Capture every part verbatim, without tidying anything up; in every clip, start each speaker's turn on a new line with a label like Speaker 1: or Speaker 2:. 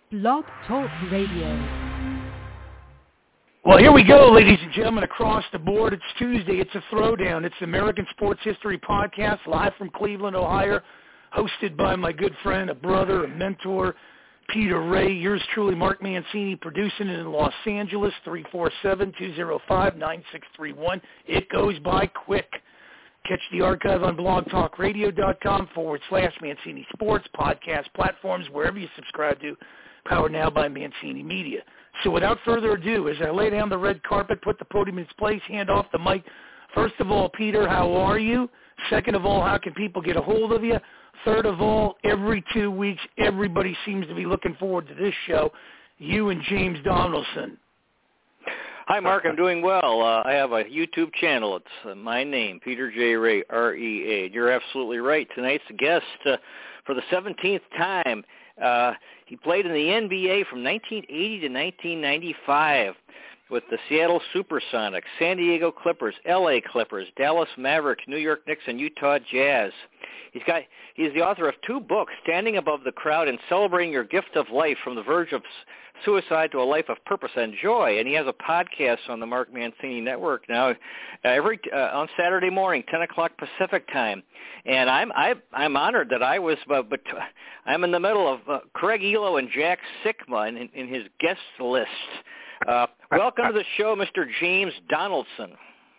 Speaker 1: Blog Talk Radio.
Speaker 2: Well, here we go, ladies and gentlemen, across the board. It's Tuesday. It's a throwdown. It's the American Sports History Podcast, live from Cleveland, Ohio, hosted by my good friend, a brother, a mentor, Peter Ray. Yours truly, Mark Mancini, producing it in Los Angeles, three four seven, two oh five, nine six three one. It goes by quick. Catch the archive on blogtalkradio.com forward slash Mancini Sports, podcast platforms, wherever you subscribe to, powered now by Mancini Media. So without further ado, as I lay down the red carpet, put the podium in its place, hand off the mic. First of all, Peter, how are you? Second of all, how can people get a hold of you? Third of all, every two weeks, everybody seems to be looking forward to this show, you and James Donaldson.
Speaker 3: Hi, Mark. I'm doing well. Uh, I have a YouTube channel. It's uh, my name, Peter J. Ray, R E A. You're absolutely right. Tonight's guest, uh, for the seventeenth time, uh, he played in the N B A from nineteen eighty to nineteen ninety-five with the Seattle Supersonics, San Diego Clippers, L A Clippers, Dallas Mavericks, New York Knicks, and Utah Jazz. He's got he's the author of two books, Standing Above the Crowd and Celebrating Your Gift of Life, From the Verge of Suicide to a Life of Purpose and Joy. And he has a podcast on the Mark Mancini Network now, uh, every uh, on Saturday morning, ten o'clock Pacific time. And I'm I, I'm honored that I was, uh, but I'm in the middle of uh, Craig Elo and Jack Sikma in, in his guest list. Uh, welcome to the show, Mister James Donaldson.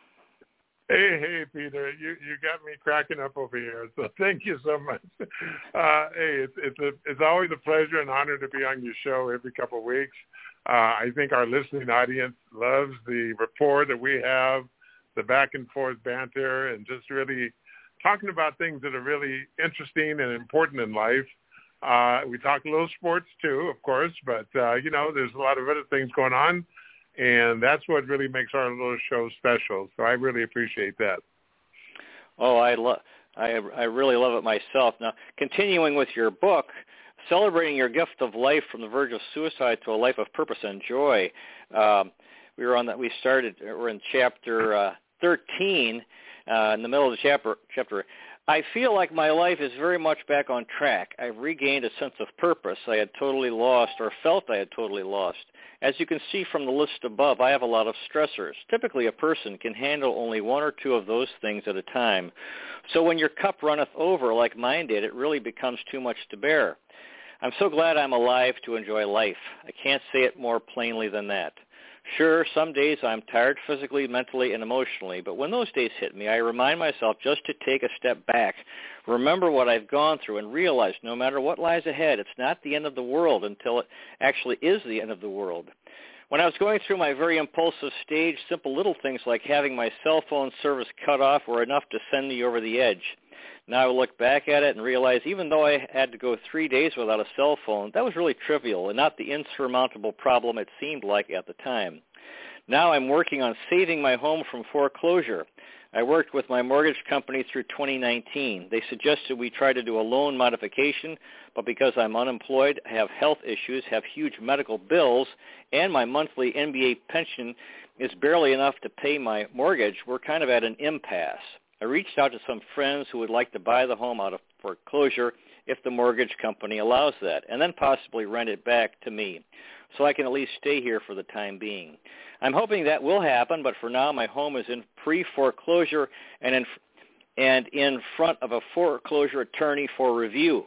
Speaker 4: Hey, hey, Peter, you you got me cracking up over here. So thank you so much. Uh, hey, it's it's a, it's always a pleasure and honor to be on your show every couple of weeks. Uh, I think our listening audience loves the rapport that we have, the back and forth banter, and just really talking about things that are really interesting and important in life. Uh, we talk a little sports too, of course, but uh, you know, there's a lot of other things going on. And that's what really makes our little show special. So I really appreciate that.
Speaker 3: Oh, I love, I I really love it myself. Now, continuing with your book, Celebrating Your Gift of Life, From the Verge of Suicide to a Life of Purpose and Joy. Um, we were on that. We started. We're in chapter uh, thirteen, uh, in the middle of the chapter. Chapter. I feel like my life is very much back on track. I've regained a sense of purpose I had totally lost or felt I had totally lost. As you can see from the list above, I have a lot of stressors. Typically, a person can handle only one or two of those things at a time. So when your cup runneth over like mine did, it really becomes too much to bear. I'm so glad I'm alive to enjoy life. I can't say it more plainly than that. Sure, some days I'm tired physically, mentally, and emotionally, but when those days hit me, I remind myself just to take a step back, remember what I've gone through, and realize no matter what lies ahead, it's not the end of the world until it actually is the end of the world. When I was going through my very impulsive stage, simple little things like having my cell phone service cut off were enough to send me over the edge. Now I look back at it and realize even though I had to go three days without a cell phone, that was really trivial and not the insurmountable problem it seemed like at the time. Now I'm working on saving my home from foreclosure. I worked with my mortgage company through twenty nineteen. They suggested we try to do a loan modification, but because I'm unemployed, have health issues, have huge medical bills, and my monthly N B A pension is barely enough to pay my mortgage, we're kind of at an impasse. I reached out to some friends who would like to buy the home out of foreclosure if the mortgage company allows that, and then possibly rent it back to me, so I can at least stay here for the time being. I'm hoping that will happen, but for now my home is in pre-foreclosure and in, and in front of a foreclosure attorney for review.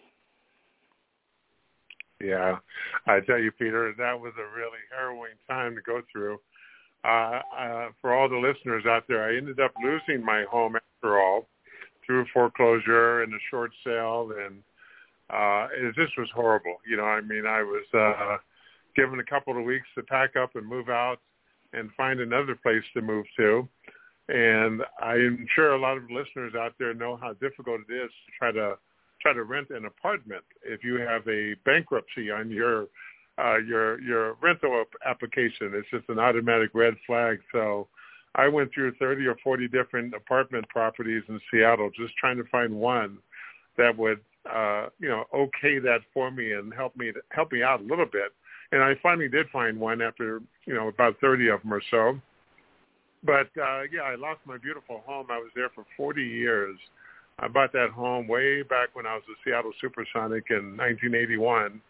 Speaker 4: Yeah, I tell you, Peter, that was a really harrowing time to go through. Uh, uh, for all the listeners out there, I ended up losing my home after all through foreclosure and a short sale, and uh, it just was horrible. You know, I mean, I was uh, given a couple of weeks to pack up and move out and find another place to move to. And I'm sure a lot of listeners out there know how difficult it is to try to try to rent an apartment if you have a bankruptcy on your Uh, your your rental application. It's just an automatic red flag. So I went through thirty or forty different apartment properties in Seattle just trying to find one that would, uh, you know, okay that for me and help me to, help me out a little bit. And I finally did find one after, you know, about thirty of them or so. But, uh, yeah, I lost my beautiful home. I was there for forty years. I bought that home way back when I was a Seattle Supersonic in nineteen eighty-one.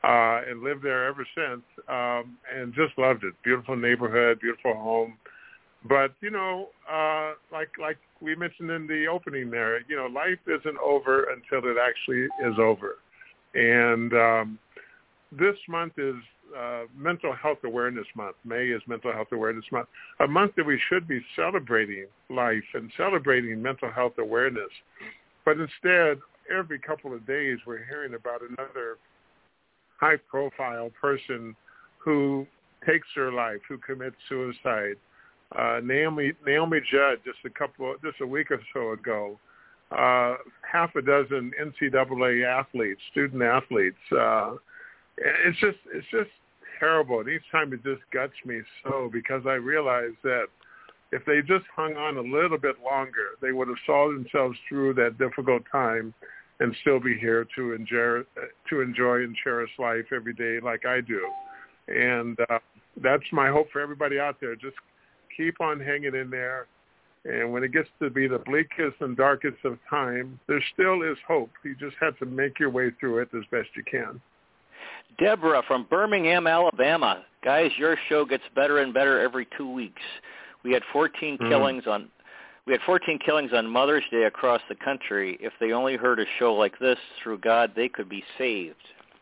Speaker 4: uh, and lived there ever since, um, and just loved it. Beautiful neighborhood, beautiful home. But, you know, uh, like like we mentioned in the opening there, you know, life isn't over until it actually is over. And um, this month is uh, Mental Health Awareness Month. May is Mental Health Awareness Month, a month that we should be celebrating life and celebrating mental health awareness. But instead, every couple of days we're hearing about another high-profile person who takes their life, who commits suicide. Uh, Naomi Naomi Judd just a couple just a week or so ago, uh, half a dozen N C double A athletes, student athletes. Uh, it's just it's just terrible. And each time it just guts me so, because I realize that if they just hung on a little bit longer, they would have saw themselves through that difficult time and still be here to enjoy to enjoy and cherish life every day like I do. And uh, that's my hope for everybody out there. Just keep on hanging in there. And when it gets to be the bleakest and darkest of time, there still is hope. You just have to make your way through it as best you can.
Speaker 3: Deborah from Birmingham, Alabama. Guys, your show gets better and better every two weeks. We had fourteen mm. killings on we had fourteen killings on Mother's Day across the country. If they only heard a show like this, through God, they could be saved.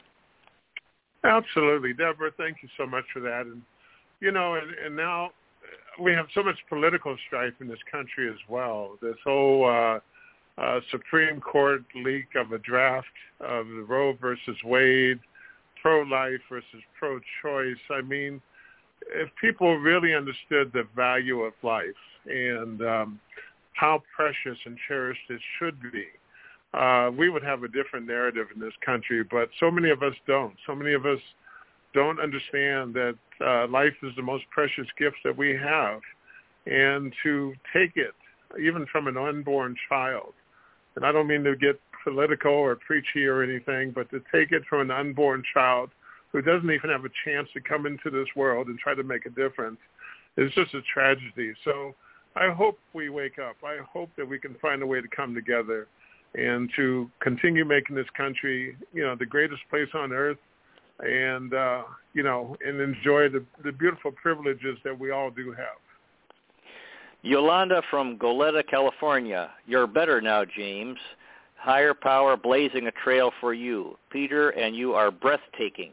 Speaker 4: Absolutely. Deborah, thank you so much for that. And, you know, and, and now we have so much political strife in this country as well. This whole uh, uh, Supreme Court leak of a draft of the Roe versus Wade, pro-life versus pro-choice. I mean, if people really understood the value of life and um, how precious and cherished it should be, uh, we would have a different narrative in this country. But so many of us don't. So many of us don't understand that uh, life is the most precious gift that we have, and to take it, even from an unborn child, and I don't mean to get political or preachy or anything, but to take it from an unborn child who doesn't even have a chance to come into this world and try to make a difference, is just a tragedy. So I hope we wake up. I hope that we can find a way to come together and to continue making this country, you know, the greatest place on earth, and, uh, you know, and enjoy the, the beautiful privileges that we all do have.
Speaker 3: Yolanda from Goleta, California. You're better now, James. Higher power blazing a trail for you. Peter and you are breathtaking.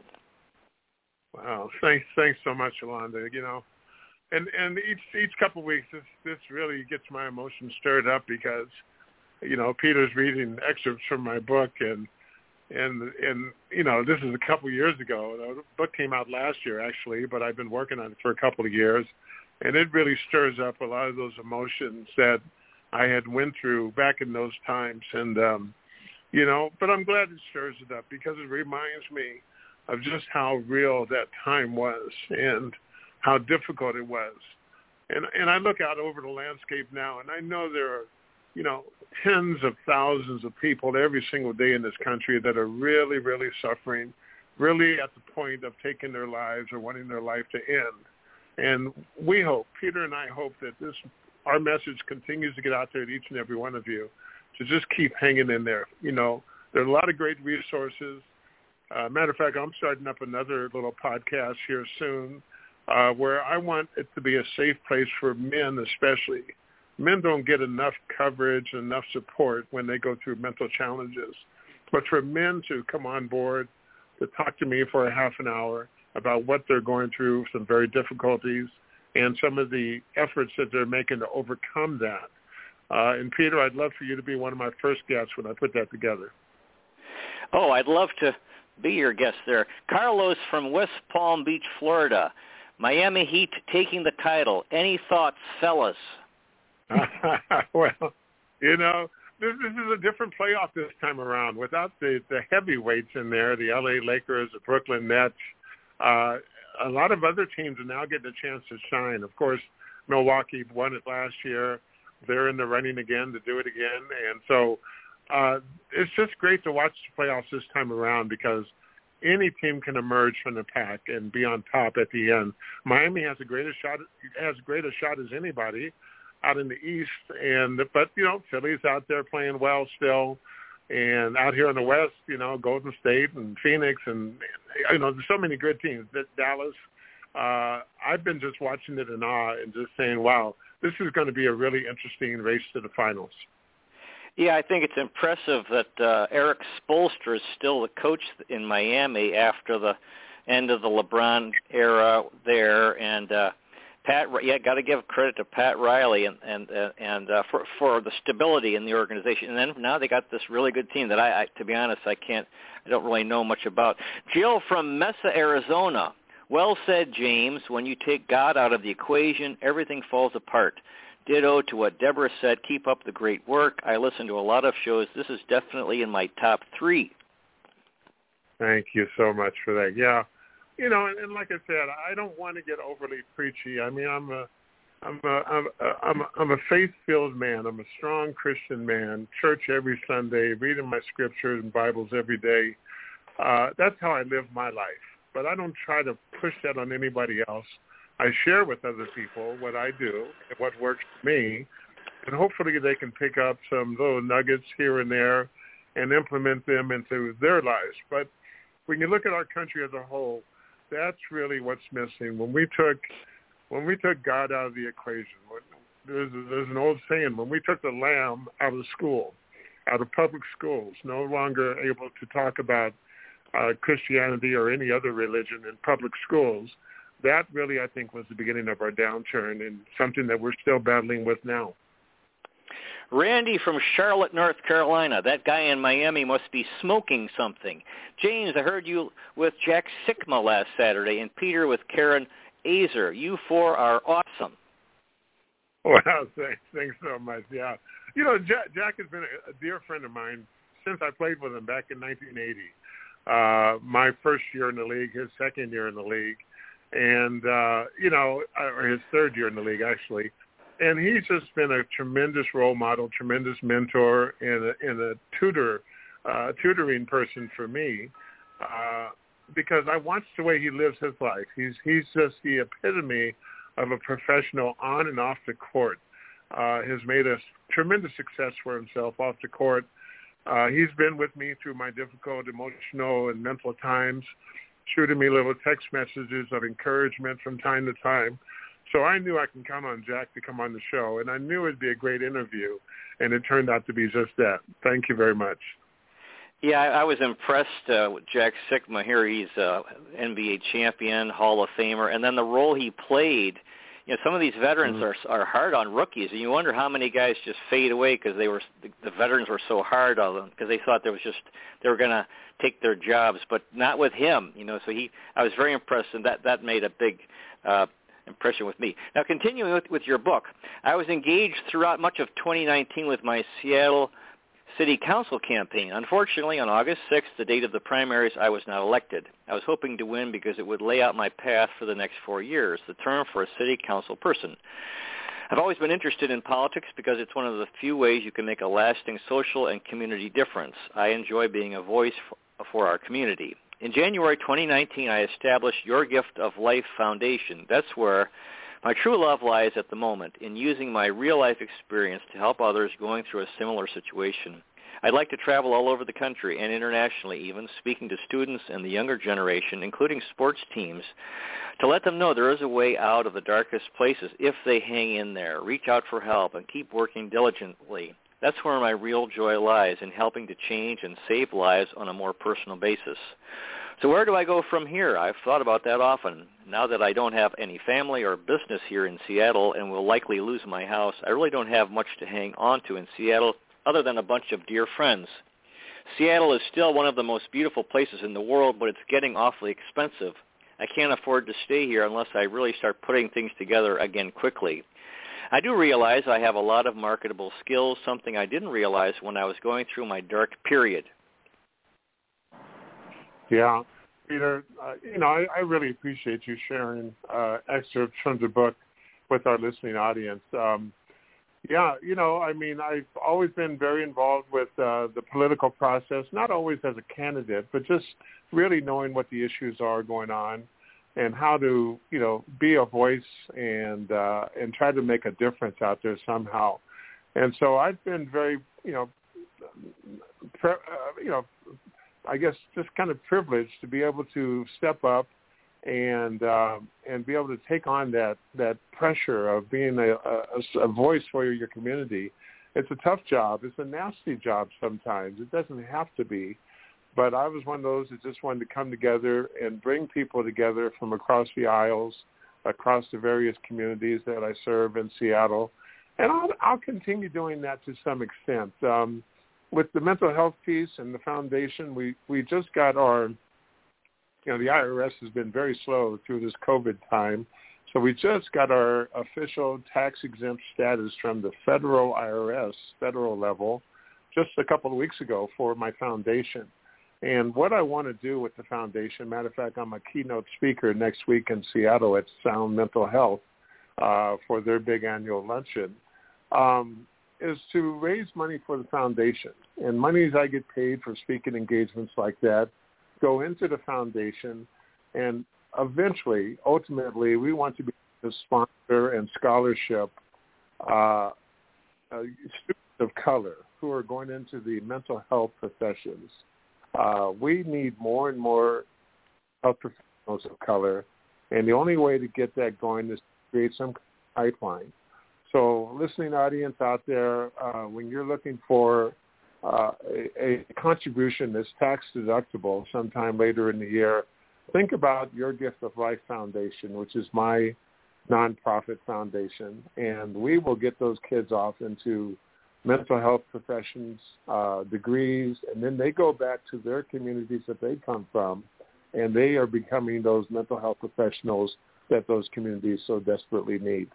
Speaker 4: Wow. Thanks thanks so much, Yolanda. You know, and, and each each couple of weeks, this, this really gets my emotions stirred up because, you know, Peter's reading excerpts from my book, and And, and you know, this is a couple of years ago. The book came out last year, actually, but I've been working on it for a couple of years. And it really stirs up a lot of those emotions that I had went through back in those times. And, um, you know, but I'm glad it stirs it up because it reminds me of just how real that time was and how difficult it was. And, and I look out over the landscape now, and I know there are, you know, tens of thousands of people every single day in this country that are really, really suffering, really at the point of taking their lives or wanting their life to end. And we hope, Peter and I hope, that this our message continues to get out there to each and every one of you to just keep hanging in there. You know, there are a lot of great resources. Uh, matter of fact, I'm starting up another little podcast here soon uh, where I want it to be a safe place for men especially. Men don't get enough coverage, enough support when they go through mental challenges. But for men to come on board, to talk to me for a half an hour about what they're going through, some very difficulties, and some of the efforts that they're making to overcome that. Uh, and Peter, I'd love for you to be one of my first guests when I put that together.
Speaker 3: Oh, I'd love to be your guest there. Carlos from West Palm Beach, Florida. Miami Heat taking the title. Any thoughts, fellas?
Speaker 4: Well, you know, this, this is a different playoff this time around. Without the, the heavyweights in there, the L A Lakers, the Brooklyn Nets, uh, a lot of other teams are now getting a chance to shine. Of course, Milwaukee won it last year. They're in the running again to do it again. And so uh, it's just great to watch the playoffs this time around because any team can emerge from the pack and be on top at the end. Miami has a greater shot, has a greater shot as anybody out in the East, and but you know, Philly's out there playing well still. And out here in the West, you know, Golden State and Phoenix and, you know, there's so many good teams. Dallas, uh, I've been just watching it in awe and just saying, wow, this is going to be a really interesting race to the finals.
Speaker 3: Yeah, I think it's impressive that uh, Eric Spoelstra is still the coach in Miami after the end of the LeBron era there, and uh, Pat, yeah, got to give credit to Pat Riley and and uh, and uh, for for the stability in the organization. And then now they got this really good team that I, I, to be honest, I can't, I don't really know much about. Jill from Mesa, Arizona. Well said, James. When you take God out of the equation, everything falls apart. Ditto to what Deborah said. Keep up the great work. I listen to a lot of shows. This is definitely in my top three.
Speaker 4: Thank you so much for that. Yeah. You know, and, and like I said, I don't want to get overly preachy. I mean, I'm a, I'm a, I'm a, I'm a, I'm a faith-filled man. I'm a strong Christian man. Church every Sunday, reading my scriptures and Bibles every day. Uh, that's how I live my life. But I don't try to push that on anybody else. I share with other people what I do and what works for me, and hopefully they can pick up some little nuggets here and there and implement them into their lives. But when you look at our country as a whole, that's really what's missing. When we took when we took God out of the equation, there's, there's an old saying, when we took the lamb out of school, out of public schools, no longer able to talk about uh, Christianity or any other religion in public schools, that really, I think, was the beginning of our downturn and something that we're still battling with now.
Speaker 3: Randy from Charlotte, North Carolina. That guy in Miami must be smoking something. James, I heard you with Jack Sikma last Saturday, and Peter with Karen Azer. You four are awesome.
Speaker 4: Well, thanks, thanks so much. Yeah. You know, Jack, Jack has been a dear friend of mine since I played with him back in nineteen eighty. Uh, my first year in the league, his second year in the league. And, uh, you know, or his third year in the league, actually. And he's just been a tremendous role model, tremendous mentor, and a, and a tutor, uh, tutoring person for me, uh, because I watch the way he lives his life. He's he's just the epitome of a professional on and off the court. Uh, has made a tremendous success for himself off the court. Uh, he's been with me through my difficult emotional and mental times, shooting me little text messages of encouragement from time to time. So I knew I can count on Jack to come on the show, and I knew it would be a great interview, and it turned out to be just that. Thank you very much.
Speaker 3: Yeah, I, I was impressed uh, with Jack Sikma here. He's an N B A champion, Hall of Famer, and then the role he played. You know, some of these veterans mm-hmm. are are hard on rookies, and you wonder how many guys just fade away because they were the, the veterans were so hard on them because they thought there was just they were going to take their jobs, but not with him. You know, so he I was very impressed, and that that made a big uh, impression with me. Now, continuing with, with your book, I was engaged throughout much of twenty nineteen with my Seattle City Council campaign. Unfortunately, on August sixth, the date of the primaries, I was not elected. I was hoping to win because it would lay out my path for the next four years, the term for a city council person. I've always been interested in politics because it's one of the few ways you can make a lasting social and community difference. I enjoy being a voice for, for our community. In January twenty nineteen, I established Your Gift of Life Foundation. That's where my true love lies at the moment, in using my real-life experience to help others going through a similar situation. I'd like to travel all over the country and internationally even, speaking to students and the younger generation, including sports teams, to let them know there is a way out of the darkest places if they hang in there, reach out for help, and keep working diligently. That's where my real joy lies, in helping to change and save lives on a more personal basis. So where do I go from here? I've thought about that often. Now that I don't have any family or business here in Seattle and will likely lose my house, I really don't have much to hang on to in Seattle other than a bunch of dear friends. Seattle is still one of the most beautiful places in the world, but it's getting awfully expensive. I can't afford to stay here unless I really start putting things together again quickly. I do realize I have a lot of marketable skills, something I didn't realize when I was going through my dark period.
Speaker 4: Yeah, Peter, uh, you know, I, I really appreciate you sharing uh, excerpts from the book with our listening audience. Um, yeah, you know, I mean, I've always been very involved with uh, the political process, not always as a candidate, but just really knowing what the issues are going on and how to, you know, be a voice and uh, and try to make a difference out there somehow. And so I've been very, you know, pre- uh, you know, I guess just kind of privileged to be able to step up and uh, and be able to take on that, that pressure of being a, a, a voice for your community. It's a tough job. It's a nasty job sometimes. It doesn't have to be. But I was one of those that just wanted to come together and bring people together from across the aisles, across the various communities that I serve in Seattle. And I'll, I'll continue doing that to some extent. Um, with the mental health piece and the foundation, we, we just got our, you know, the I R S has been very slow through this COVID time. So we just got our official tax-exempt status from the federal I R S, federal level, just a couple of weeks ago for my foundation. And what I want to do with the foundation, matter of fact, I'm a keynote speaker next week in Seattle at Sound Mental Health uh, for their big annual luncheon, um, is to raise money for the foundation. And monies I get paid for speaking engagements like that go into the foundation. And eventually, ultimately, we want to be the sponsor and scholarship uh, uh, students of color who are going into the mental health professions. Uh, we need more and more health professionals of color, and the only way to get that going is to create some pipeline. So listening audience out there, uh, when you're looking for uh, a, a contribution that's tax deductible sometime later in the year, think about Your Gift of Life Foundation, which is my nonprofit foundation, and we will get those kids off into mental health professions, uh, degrees, and then they go back to their communities that they come from, and they are becoming those mental health professionals that those communities so desperately need.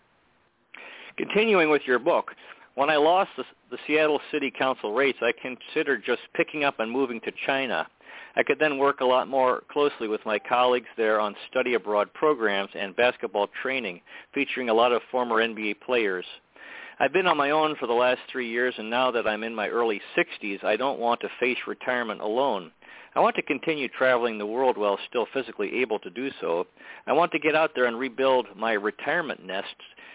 Speaker 3: Continuing with your book, when I lost the, the Seattle City Council race, I considered just picking up and moving to China. I could then work a lot more closely with my colleagues there on study abroad programs and basketball training, featuring a lot of former N B A players. I've been on my own for the last three years, and now that I'm in my early sixties, I don't want to face retirement alone. I want to continue traveling the world while still physically able to do so. I want to get out there and rebuild my retirement nest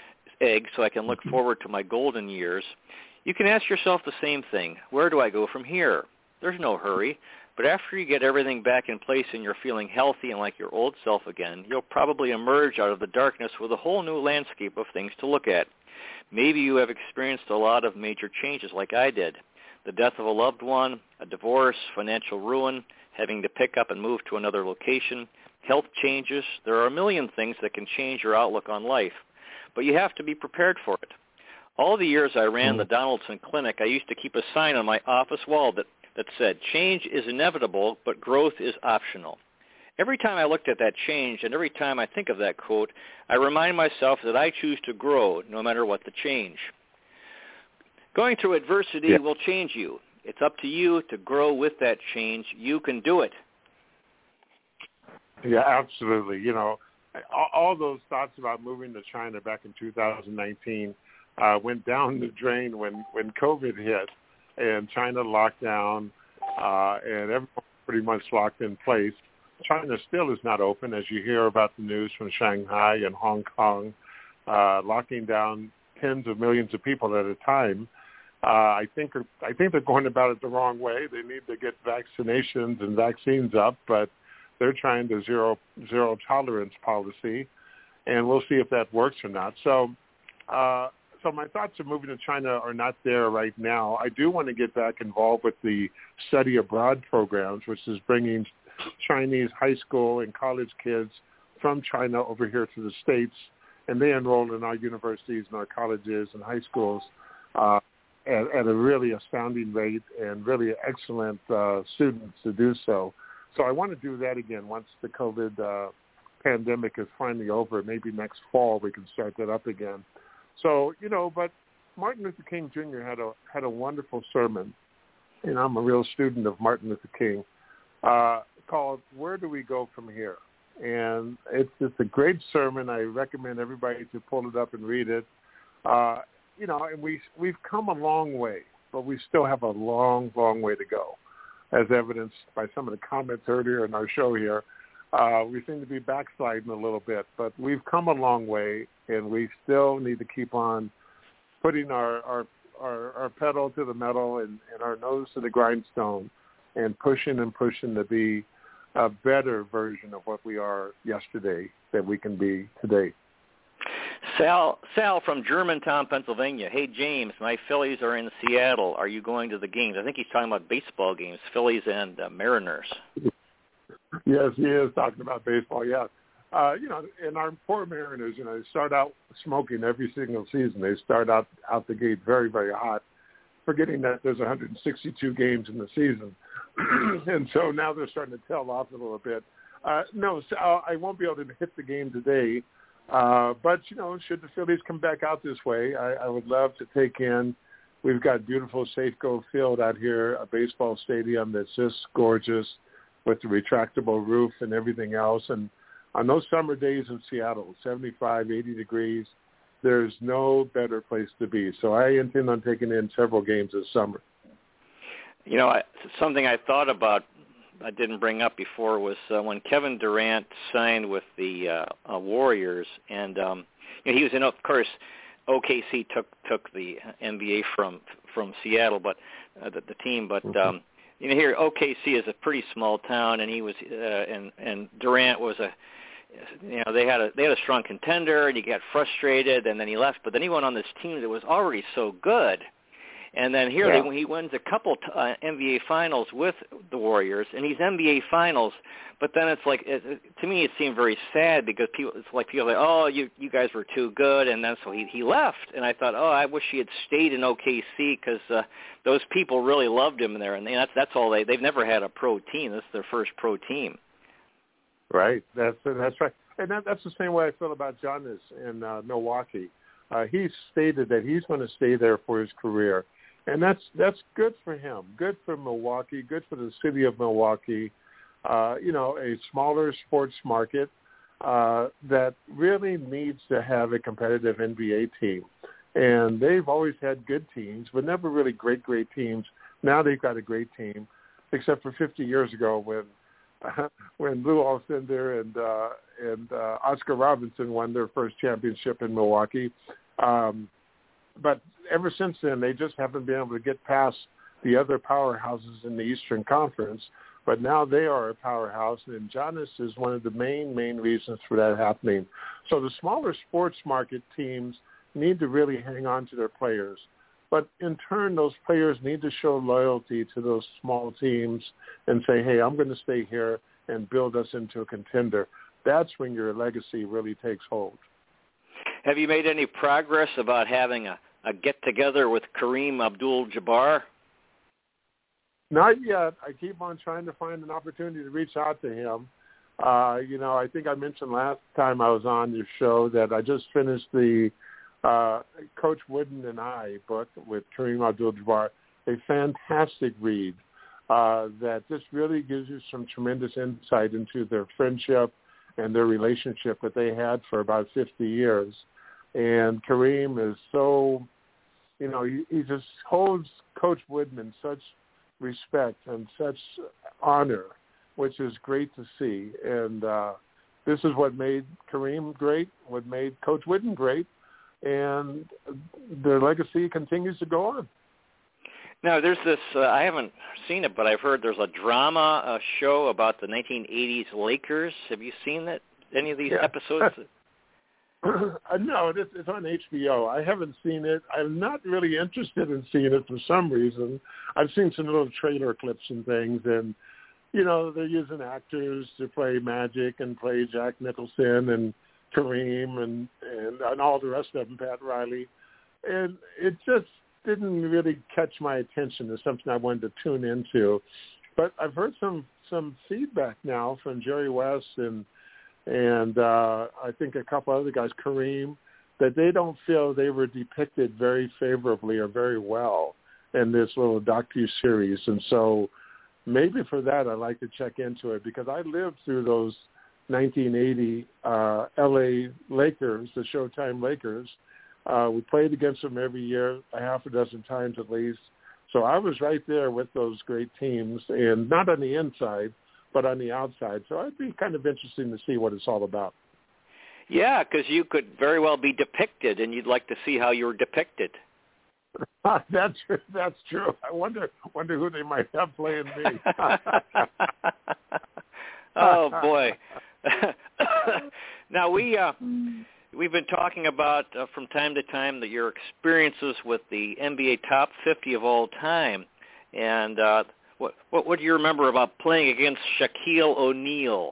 Speaker 3: egg so I can look forward to my golden years. You can ask yourself the same thing. Where do I go from here? There's no hurry. But after you get everything back in place and you're feeling healthy and like your old self again, you'll probably emerge out of the darkness with a whole new landscape of things to look at. Maybe you have experienced a lot of major changes like I did. The death of a loved one, a divorce, financial ruin, having to pick up and move to another location, health changes. There are a million things that can change your outlook on life, but you have to be prepared for it. All the years I ran the Donaldson Clinic, I used to keep a sign on my office wall that, that said, change is inevitable, but growth is optional. Every time I looked at that change and every time I think of that quote, I remind myself that I choose to grow no matter what the change. Going through adversity yeah. will change you. It's up to you to grow with that change. You can do it.
Speaker 4: Yeah, absolutely. You know, all, all those thoughts about moving to China back in two thousand nineteen uh, went down the drain when, when COVID hit and China locked down uh, and everyone pretty much locked in place. China still is not open, as you hear about the news from Shanghai and Hong Kong, uh, locking down tens of millions of people at a time. Uh, I think I think they're going about it the wrong way. They need to get vaccinations and vaccines up, but they're trying the zero zero tolerance policy, and we'll see if that works or not. So, uh, so my thoughts of moving to China are not there right now. I do want to get back involved with the study abroad programs, which is bringing Chinese high school and college kids from China over here to the States, and they enroll in our universities and our colleges and high schools uh, at, at a really astounding rate and really excellent uh, students to do so. So I want to do that again once the COVID uh, pandemic is finally over. Maybe next fall we can start that up again. So, you know, but Martin Luther King Junior had a had a wonderful sermon, and I'm a real student of Martin Luther King, uh, called "Where Do We Go From Here?" And it's it's a great sermon. I recommend everybody to pull it up and read it. Uh, you know, and we we've come a long way, but we still have a long, long way to go, as evidenced by some of the comments earlier in our show here. Uh, we seem to be backsliding a little bit, but we've come a long way, and we still need to keep on putting our, our, our, our pedal to the metal and, and our nose to the grindstone and pushing and pushing to be a better version of what we are yesterday that we can be today.
Speaker 3: Sal, Sal from Germantown, Pennsylvania. Hey, James, my Phillies are in Seattle. Are you going to the games? I think he's talking about baseball games, Phillies and uh, Mariners.
Speaker 4: Yes, he is talking about baseball, yeah. Uh, you know, and our poor Mariners, you know, they start out smoking every single season. They start out, out the gate very, very hot, forgetting that there's one hundred sixty-two games in the season. And so now they're starting to tail off a little bit. Uh, no, so I won't be able to hit the game today. Uh, but, you know, should the Phillies come back out this way, I, I would love to take in. We've got beautiful Safeco Field out here, a baseball stadium that's just gorgeous with the retractable roof and everything else. And on those summer days in Seattle, seventy-five, eighty degrees, there's no better place to be. So I intend on taking in several games this summer.
Speaker 3: You know, I, something I thought about I didn't bring up before was uh, when Kevin Durant signed with the uh, uh, Warriors, and um, you know, he was in, of course, O K C took took the N B A from from Seattle, but uh, the, the team. But
Speaker 4: mm-hmm.
Speaker 3: um, you know, here O K C is a pretty small town, and he was uh, and and Durant was a you know they had a they had a strong contender, and he got frustrated, and then he left. But then he went on this team that was already so good. And then here
Speaker 4: yeah.
Speaker 3: they, he wins a couple uh, N B A Finals with the Warriors, and he's N B A Finals. But then it's like, it, it, to me, it seemed very sad because people, it's like people are like, oh, you you guys were too good, and then so he he left. And I thought, oh, I wish he had stayed in O K C because uh, those people really loved him there, and they, that's that's all they they've never had a pro team. This is their first pro team.
Speaker 4: Right. That's that's right. And that, that's the same way I feel about Giannis in uh, Milwaukee. Uh, he stated that he's going to stay there for his career. And that's that's good for him, good for Milwaukee, good for the city of Milwaukee, uh, you know, a smaller sports market uh, that really needs to have a competitive N B A team. And they've always had good teams, but never really great, great teams. Now they've got a great team, except for fifty years ago when uh, when Lou Alcindor and, uh, and uh, Oscar Robertson won their first championship in Milwaukee. Um, but ever since then, they just haven't been able to get past the other powerhouses in the Eastern Conference. But now they are a powerhouse, and Giannis is one of the main, main reasons for that happening. So the smaller sports market teams need to really hang on to their players. But in turn, those players need to show loyalty to those small teams and say, hey, I'm going to stay here and build us into a contender. That's when your legacy really takes hold.
Speaker 3: Have you made any progress about having a a get-together with Kareem Abdul-Jabbar?
Speaker 4: Not yet. I keep on trying to find an opportunity to reach out to him. Uh, you know, I think I mentioned last time I was on your show that I just finished the uh, Coach Wooden and I book with Kareem Abdul-Jabbar, a fantastic read uh, that just really gives you some tremendous insight into their friendship and their relationship that they had for about fifty years. And Kareem is so, you know, he, he just holds Coach Wooden in such respect and such honor, which is great to see. And uh, this is what made Kareem great, what made Coach Wooden great, and their legacy continues to go on.
Speaker 3: Now, there's this, uh, I haven't seen it, but I've heard there's a drama uh, show about the nineteen eighties Lakers. Have you seen that? Any of these
Speaker 4: yeah.
Speaker 3: episodes?
Speaker 4: uh, no, it's, it's on H B O. I haven't seen it. I'm not really interested in seeing it for some reason. I've seen some little trailer clips and things, and, you know, they're using actors to play Magic and play Jack Nicholson and Kareem and, and, and all the rest of them, Pat Riley. And it just didn't really catch my attention as something I wanted to tune into. But I've heard some, some feedback now from Jerry West and and uh, I think a couple other guys, Kareem, that they don't feel they were depicted very favorably or very well in this little docu-series. And so maybe for that I'd like to check into it, because I lived through those nineteen eighty uh, L A Lakers, the Showtime Lakers. Uh, we played against them every year, a half a dozen times at least. So I was right there with those great teams, and not on the inside, but on the outside. So it'd be kind of interesting to see what it's all about. Yeah,
Speaker 3: because you could very well be depicted, and you'd like to see how you were depicted.
Speaker 4: that's that's true. I wonder wonder who they might have playing me.
Speaker 3: Oh boy. Now we uh, we've been talking about uh, from time to time that your experiences with the N B A top fifty of all time, and uh, what what what do you remember about playing against Shaquille O'Neal?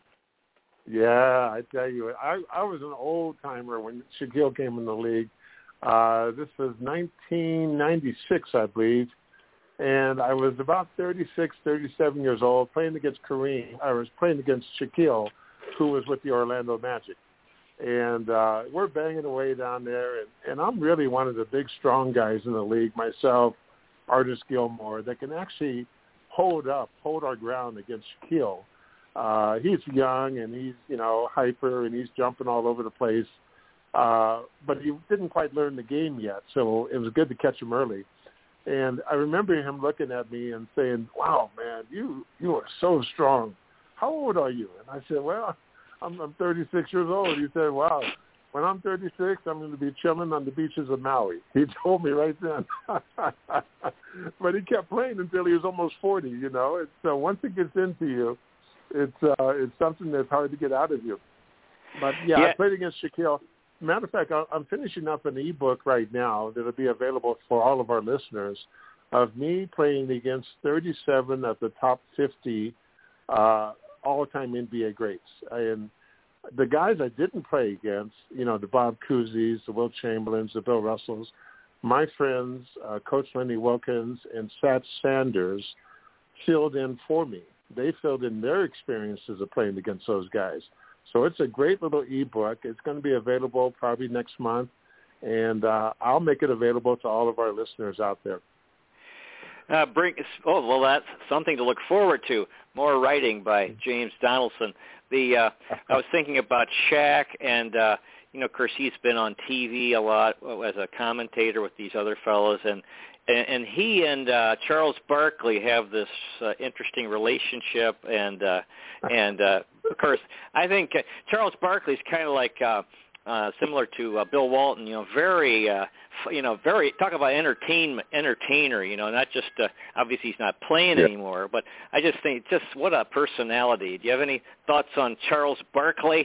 Speaker 4: Yeah, I tell you, I I was an old timer when Shaquille came in the league. Uh, this was nineteen ninety-six, I believe, and I was about thirty-six, thirty-seven years old, playing against Kareem. I was playing against Shaquille, who was with the Orlando Magic. And uh, we're banging away down there, and, and I'm really one of the big, strong guys in the league, myself, Artis Gilmore, that can actually hold up, hold our ground against Shaquille. Uh, he's young, and he's, you know, hyper, and he's jumping all over the place. Uh, but he didn't quite learn the game yet, so it was good to catch him early. And I remember him looking at me and saying, wow, man, you you are so strong. How old are you? And I said, well, I'm, I'm thirty-six years old. He said, wow, when I'm thirty-six, I'm going to be chilling on the beaches of Maui. He told me right then. But he kept playing until he was almost forty, you know. And so once it gets into you, it's uh, it's something that's hard to get out of you. But, yeah, yeah. I played against Shaquille. Matter of fact, I'm finishing up an ebook right now that will be available for all of our listeners of me playing against thirty-seven of the top fifty uh, all-time N B A greats. And the guys I didn't play against, you know, the Bob Cousy's, the Wilt Chamberlains, the Bill Russells, my friends, uh, Coach Lenny Wilkins and Sat Sanders filled in for me. They filled in their experiences of playing against those guys. So it's a great little ebook. It's going to be available probably next month, and uh, I'll make it available to all of our listeners out there.
Speaker 3: Uh, bring oh well, that's something to look forward to. More writing by James Donaldson. The uh, I was thinking about Shaq, and uh, you know, of course, he's been on T V a lot as a commentator with these other fellows, and and, and he and uh, Charles Barkley have this uh, interesting relationship, and uh, and uh, of course, I think uh, Charles Barkley's kind of like. Uh, Uh, similar to uh, Bill Walton, you know, very, uh, f- you know, very, talk about entertainment, entertainer, you know, not just, uh, obviously he's not playing yeah. anymore, but I just think, just what a personality. Do you have any thoughts on Charles Barkley?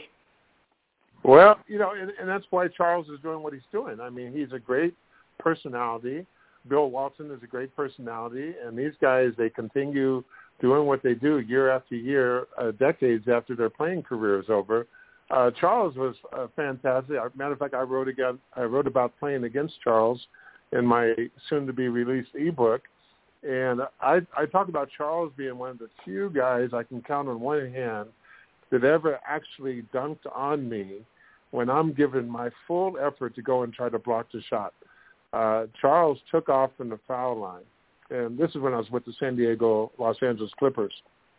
Speaker 4: Well, you know, and, and that's why Charles is doing what he's doing. I mean, he's a great personality. Bill Walton is a great personality, and these guys, they continue doing what they do year after year, uh, decades after their playing career is over. Uh, Charles was uh, fantastic. Matter of fact, I wrote again. I wrote about playing against Charles in my soon-to-be released ebook, and I, I talk about Charles being one of the few guys I can count on one hand that ever actually dunked on me when I'm given my full effort to go and try to block the shot. Uh, Charles took off from the foul line, and this is when I was with the San Diego Los Angeles Clippers,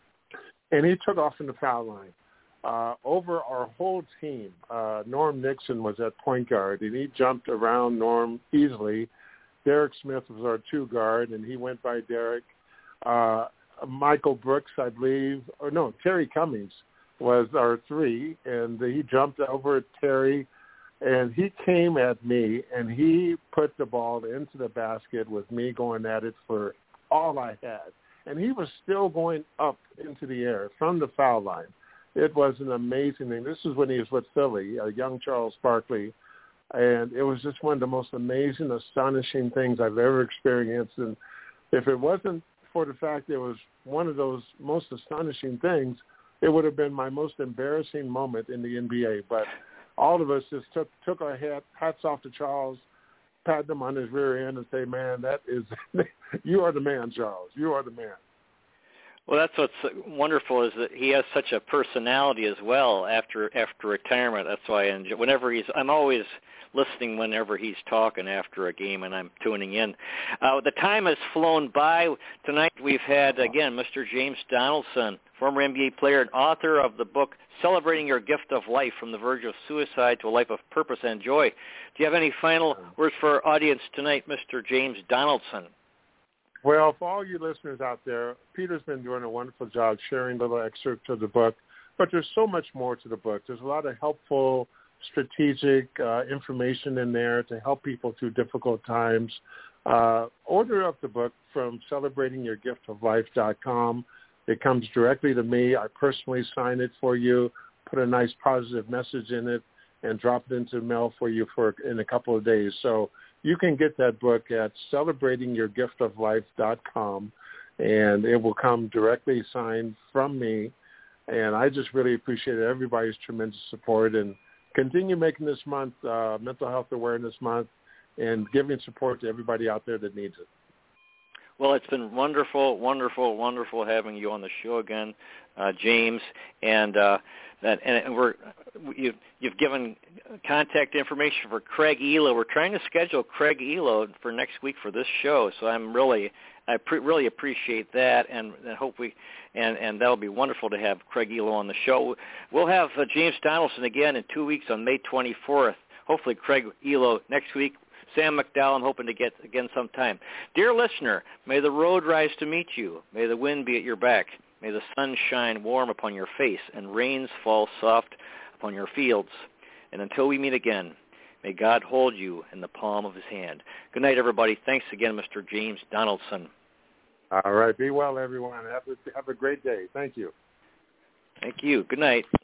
Speaker 4: and he took off from the foul line. Uh, over our whole team, uh, Norm Nixon was at point guard, and he jumped around Norm easily. Derek Smith was our two guard, and he went by Derek. Uh, Michael Brooks, I believe, or no, Terry Cummings was our three, and he jumped over Terry, and he came at me, and he put the ball into the basket with me going at it for all I had. And he was still going up into the air from the foul line. It was an amazing thing. This is when he was with Philly, a young Charles Barkley, and it was just one of the most amazing, astonishing things I've ever experienced. And if it wasn't for the fact it was one of those most astonishing things, it would have been my most embarrassing moment in the N B A. But all of us just took took our hat, hats off to Charles, pat him on his rear end, and say, "Man, that is you are the man, Charles. You are the man."
Speaker 3: Well, that's what's wonderful is that he has such a personality as well after after retirement. That's why I enjoy, whenever he's, I'm always listening whenever he's talking after a game, and I'm tuning in. Uh, the time has flown by. Tonight we've had, again, Mister James Donaldson, former N B A player and author of the book Celebrating Your Gift of Life, From the Verge of Suicide to a Life of Purpose and Joy. Do you have any final words for our audience tonight, Mister James Donaldson?
Speaker 4: Well, for all you listeners out there, Peter's been doing a wonderful job sharing little excerpts of the book, but there's so much more to the book. There's a lot of helpful, strategic uh, information in there to help people through difficult times. Uh, order up the book from celebrating your gift of life dot com. It comes directly to me. I personally sign it for you, put a nice positive message in it, and drop it into the mail for you for in a couple of days. So you can get that book at celebrating your gift of life dot com, and it will come directly signed from me. And I just really appreciate everybody's tremendous support, and continue making this month uh, Mental Health Awareness Month and giving support to everybody out there that needs it.
Speaker 3: Well, it's been wonderful, wonderful, wonderful having you on the show again, uh, James. And uh, that, and we're you, you've given contact information for Craig Elo. We're trying to schedule Craig Elo for next week for this show. So I'm really, I pre- really appreciate that, and, and hope we, and and that'll be wonderful to have Craig Elo on the show. We'll have uh, James Donaldson again in two weeks on May twenty-fourth. Hopefully, Craig Elo next week. Sam McDowell, I'm hoping to get again sometime. Dear listener, may the road rise to meet you. May the wind be at your back. May the sun shine warm upon your face and rains fall soft upon your fields. And until we meet again, may God hold you in the palm of his hand. Good night, everybody. Thanks again, Mister James Donaldson.
Speaker 4: All right. Be well, everyone. Have a, have a great day. Thank you.
Speaker 3: Thank you. Good night.